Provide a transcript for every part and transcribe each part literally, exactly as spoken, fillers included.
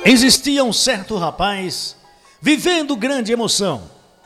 Existia um certo rapaz vivendo grande emoção,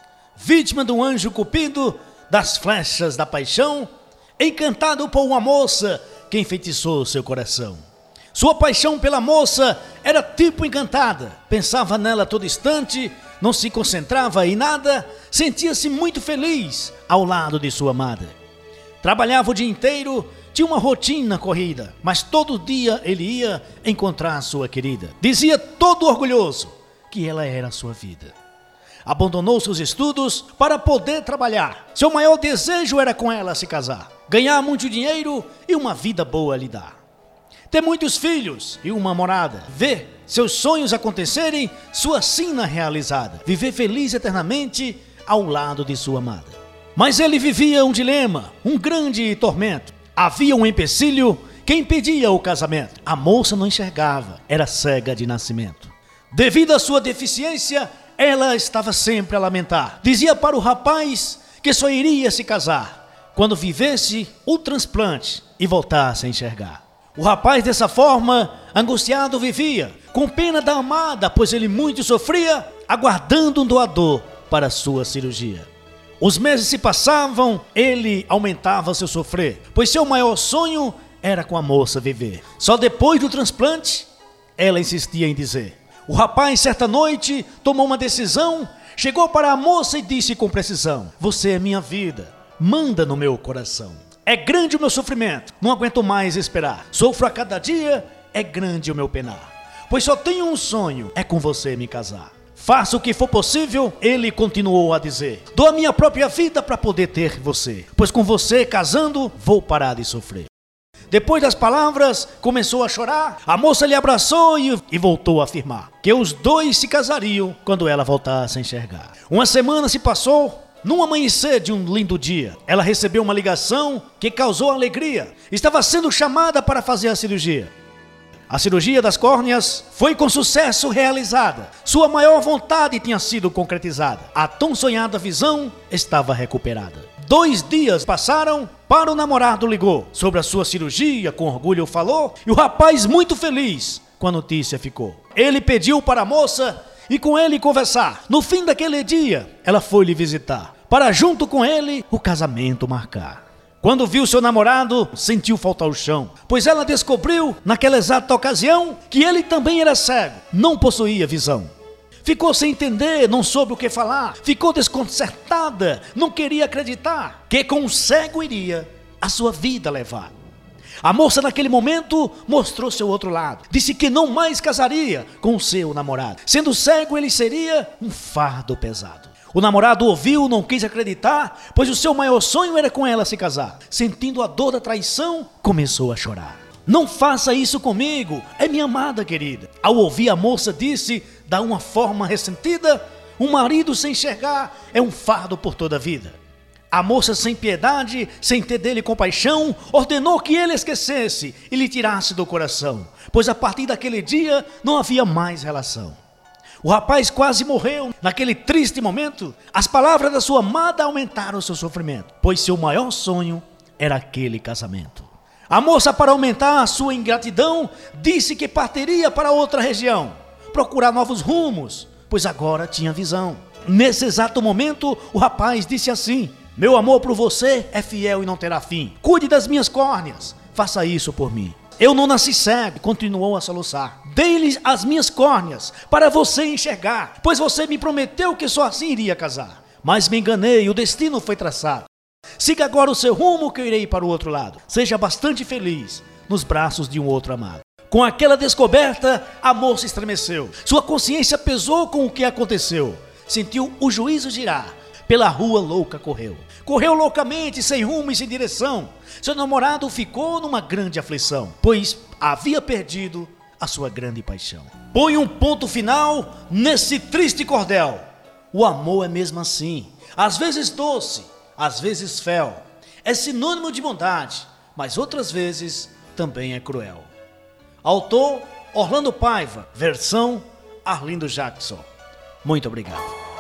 vítima do anjo cupido das flechas da paixão, encantado por uma moça que enfeitiçou seu coração. Sua paixão pela moça era tipo encantada, pensava nela todo instante, não se concentrava em nada, sentia-se muito feliz ao lado de sua amada. Trabalhava o dia inteiro, tinha uma rotina corrida, mas todo dia ele ia encontrar sua querida. Dizia todo orgulhoso que ela era a sua vida. Abandonou seus estudos para poder trabalhar. Seu maior desejo era com ela se casar, ganhar muito dinheiro e uma vida boa lhe dar. Ter muitos filhos e uma morada, ver seus sonhos acontecerem, sua sina realizada, viver feliz eternamente ao lado de sua amada. Mas ele vivia um dilema, um grande tormento. Havia um empecilho que impedia o casamento. A moça não enxergava, era cega de nascimento. Devido à sua deficiência, ela estava sempre a lamentar. Dizia para o rapaz que só iria se casar quando vivesse o transplante e voltasse a enxergar. O rapaz, dessa forma, angustiado vivia, com pena da amada, pois ele muito sofria, aguardando um doador para sua cirurgia. Os meses se passavam, ele aumentava seu sofrer, pois seu maior sonho era com a moça viver. Só depois do transplante, ela insistia em dizer. O rapaz, certa noite, tomou uma decisão, chegou para a moça e disse com precisão: você é minha vida, manda no meu coração. É grande o meu sofrimento, não aguento mais esperar. Sofro a cada dia, é grande o meu penar. Pois só tenho um sonho, é com você me casar. Faça o que for possível, ele continuou a dizer. Dou a minha própria vida para poder ter você, pois com você casando, vou parar de sofrer. Depois das palavras, começou a chorar. A moça lhe abraçou e, e voltou a afirmar que os dois se casariam quando ela voltasse a enxergar. Uma semana se passou. Num amanhecer de um lindo dia, ela recebeu uma ligação que causou alegria. Estava sendo chamada para fazer a cirurgia. A cirurgia das córneas foi com sucesso realizada. Sua maior vontade tinha sido concretizada. A tão sonhada visão estava recuperada. Dois dias passaram, para o namorado ligou. Sobre a sua cirurgia, com orgulho falou, e o rapaz muito feliz com a notícia ficou. Ele pediu para a moça e com ele conversar. No fim daquele dia, ela foi lhe visitar, para junto com ele o casamento marcar. Quando viu seu namorado, sentiu faltar o chão, pois ela descobriu, naquela exata ocasião, que ele também era cego, não possuía visão. Ficou sem entender, não soube o que falar, ficou desconcertada, não queria acreditar que com o cego iria a sua vida levar. A moça naquele momento mostrou seu outro lado, disse que não mais casaria com o seu namorado. Sendo cego, ele seria um fardo pesado. O namorado ouviu, não quis acreditar, pois o seu maior sonho era com ela se casar. Sentindo a dor da traição, começou a chorar. Não faça isso comigo, é minha amada querida. Ao ouvir, a moça disse, da uma forma ressentida, um marido sem enxergar é um fardo por toda a vida. A moça, sem piedade, sem ter dele compaixão, ordenou que ele esquecesse e lhe tirasse do coração, pois a partir daquele dia não havia mais relação. O rapaz quase morreu. Naquele triste momento, as palavras da sua amada aumentaram o seu sofrimento, pois seu maior sonho era aquele casamento. A moça, para aumentar a sua ingratidão, disse que partiria para outra região, procurar novos rumos, pois agora tinha visão. Nesse exato momento, o rapaz disse assim: meu amor por você é fiel e não terá fim. Cuide das minhas córneas, faça isso por mim. Eu não nasci cego, continuou a soluçar. Dei-lhe as minhas córneas para você enxergar, pois você me prometeu que só assim iria casar. Mas me enganei, o destino foi traçado. Siga agora o seu rumo que eu irei para o outro lado. Seja bastante feliz nos braços de um outro amado. Com aquela descoberta, a moça estremeceu. Sua consciência pesou com o que aconteceu. Sentiu o juízo girar. Pela rua louca correu. Correu loucamente, sem rumo e sem direção. Seu namorado ficou numa grande aflição, pois havia perdido a sua grande paixão. Põe um ponto final nesse triste cordel. O amor é mesmo assim, às vezes doce, às vezes fel. É sinônimo de bondade, mas outras vezes também é cruel. Autor Orlando Paiva, versão Arlindo Jackson. Muito obrigado.